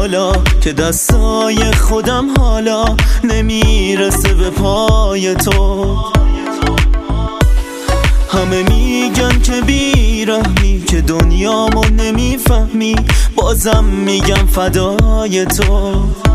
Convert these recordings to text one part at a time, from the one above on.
بالا که دستای خودم حالا نمیرسه به پای تو. همه میگن که بیرحمی، که دنیامو نمیفهمی، بازم میگم فدای تو.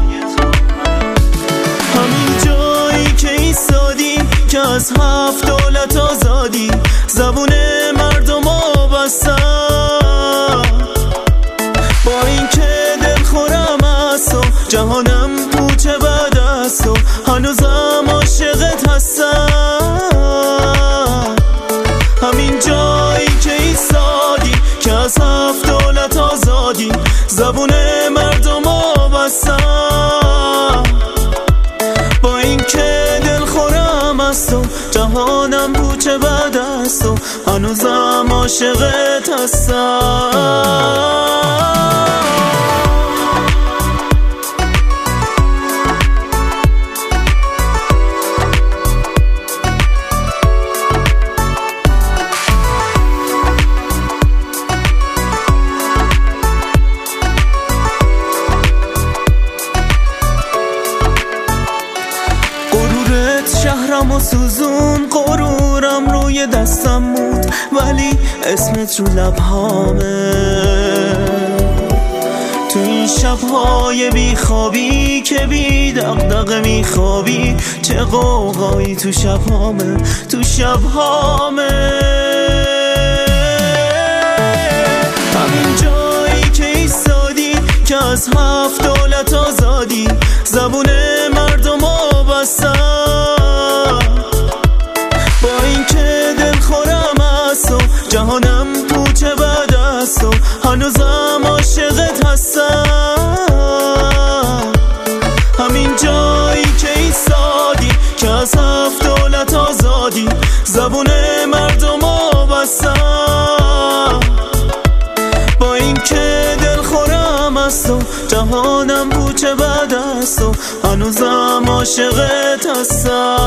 همین جایی که ایستادی که از 7 دولت آزادی، زبون مردمو بستم. با این که دلخورم است و جهانم پوچ بد است و هنوزم عاشقت هستم. همین جایی که ایستادی که از 7 دولت آزادی، زبون مردمو بستم. با این که دلخورم است و جهانم پوچ بد است و هنوزم عاشقت هستم. شهرم و سوزون، غرورم روی دستم موند، ولی اسمت رو لبهامه. تو این شبهای بیخوابی که بی دغدغه میخوابی، چه قوقایی تو شبهامه، تو شبهامه. همین جایی که ایستادی که از 7 دولت آزادی، زبون مردمو بستم. با این که دلخورم است و جهانم پوچ بد است و هنوزم عاشقت هستم. همین جایی که ایستادی که از 7 دولت آزادی، زبون مردمو بستم. با این که دلخورم است و جهانم پوچ بد است و هنوزم عاشقت هستم.